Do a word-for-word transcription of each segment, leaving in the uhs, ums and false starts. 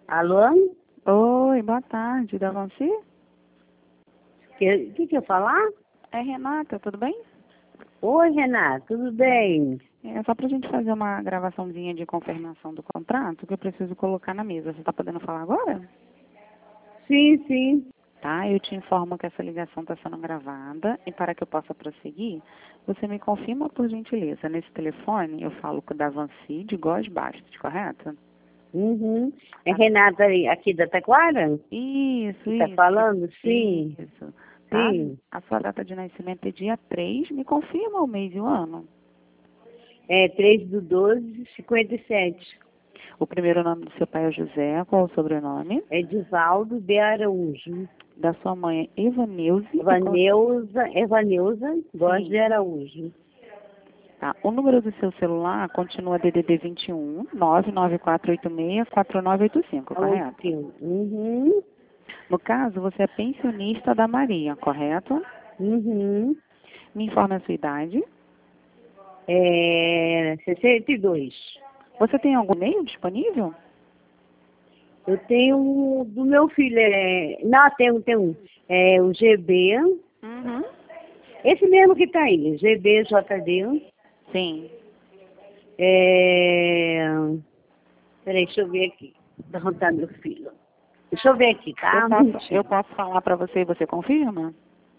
Alô? Oi, boa tarde, da Vanci? O que, que que eu falar? É Renata, tudo bem? Oi, Renata, tudo bem? É só pra gente fazer uma gravaçãozinha de confirmação do contrato que eu preciso colocar na mesa. Você tá podendo falar agora? Sim, sim. Tá, eu te informo que essa ligação está sendo gravada e para que eu possa prosseguir, você me confirma por gentileza. Nesse telefone eu falo com o da Vanci de Góes Bastos, correto? Uhum. É Tá. Renata aí, aqui da Taquara? Isso, Que tá isso. falando? Sim. Isso. Tá? Sim. A sua data de nascimento é dia três. Me confirma o mês e o ano. É três do doze, cinquenta e sete. O primeiro nome do seu pai é José, qual o sobrenome? É Divaldo de Araújo. Da sua mãe é Evaneuze. e qual- Evaneuza, Evaneuza Góes Sim. de Araújo. Tá. O número do seu celular continua D D D vinte e um, nove nove quatro oito seis, quatro nove oito cinco, correto? Oito. Uhum. No caso, você é pensionista da Maria, correto? Uhum. Me informe a sua idade. É sessenta e dois. Você tem algum e-mail disponível? Eu tenho um do meu filho, é... Não, tem um, tem um. É o G B, Uhum. esse mesmo que tá aí, G B J D. Sim. É... Peraí, deixa eu ver aqui. Onde tá meu filho? Deixa eu ver aqui, tá? Eu Um posso, minutinho. eu posso falar para você e você confirma?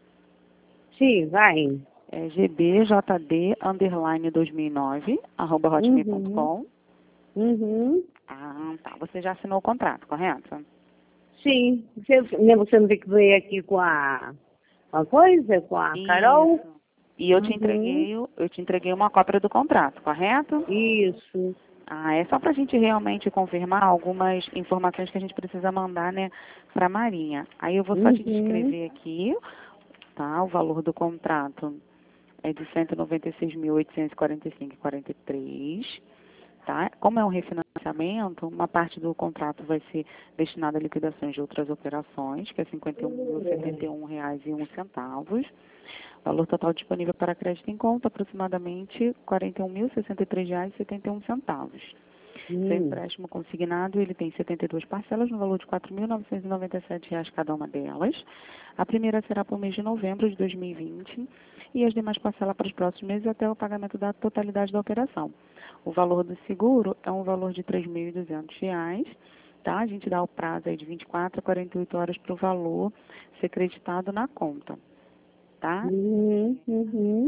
Sim, vai. É G B J D underline dois mil e nove, arroba hotmail ponto Uhum. com. Uhum. Ah, tá. Você já assinou o contrato, correto? Sim. Você, você não tem que ver aqui com a, com a coisa, com a Carol? Isso. E eu te Uhum. entreguei, o- eu te entreguei uma cópia do contrato, correto? Isso. Ah, é só para a gente realmente confirmar algumas informações que a gente precisa mandar, né, para a Marinha. Aí eu vou só te Uhum. descrever aqui, tá? O valor do contrato é de cento e noventa e seis mil oitocentos e quarenta e cinco vírgula quarenta e três. Tá? Como é um refinanciamento, uma parte do contrato vai ser destinada a liquidações de outras operações, que é cinquenta e um mil e setenta e um reais e um centavos. Valor total disponível para crédito em conta, aproximadamente quarenta e um mil e sessenta e três reais e setenta e um centavos. Seu Hum. empréstimo consignado, ele tem setenta e duas parcelas no valor de quatro mil novecentos e noventa e sete reais cada uma delas. A primeira será para o mês de novembro de dois mil e vinte e as demais parcelas para os próximos meses até o pagamento da totalidade da operação. O valor do seguro é um valor de três mil e duzentos reais. Tá? A gente dá o prazo aí de vinte e quatro a quarenta e oito horas para o valor ser creditado na conta. Tá? Uhum. Uhum.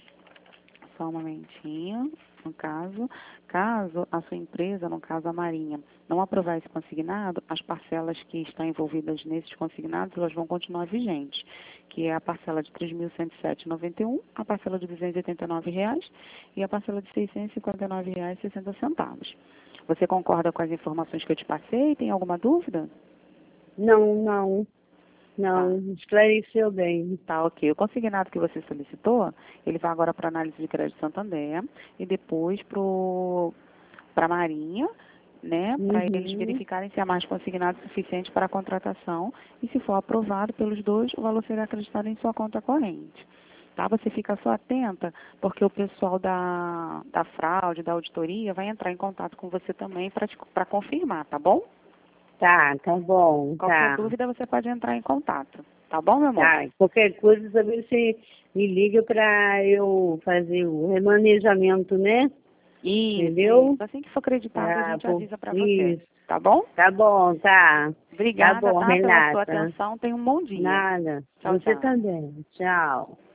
Só um momentinho, no caso. Caso a sua empresa, no caso a Marinha, não aprovar esse consignado, as parcelas que estão envolvidas nesses consignados, elas vão continuar vigentes, que é a parcela de três mil cento e sete reais e noventa e um, a parcela de duzentos e oitenta e nove reais e a parcela de seiscentos e cinquenta e nove reais e sessenta centavos. Você concorda com as informações que eu te passei? Tem alguma dúvida? Não, não. Tá. Não, esclareceu bem. Tá, ok. O consignado que você solicitou, ele vai agora para análise de crédito Santander e depois para a Marinha, né, para eles Uhum. verificarem se há mais consignado suficiente para a contratação e se for aprovado pelos dois, o valor será acreditado em sua conta corrente. Tá? Você fica só atenta, porque o pessoal da, da fraude, da auditoria, vai entrar em contato com você também para confirmar, tá bom? Tá, tá bom, Qualquer tá. dúvida, você pode entrar em contato. Tá bom, meu amor? Tá, qualquer coisa também você me liga para eu fazer o remanejamento, né? Isso, Entendeu? isso. Assim que for acreditado, a Tá, gente pô, avisa para você. isso. Tá bom? Tá bom, tá. Tá Obrigada, bom, tá, pela sua Renata. atenção. Tenha um bom dia. Nada. Tchau, Você tchau. também. Tchau.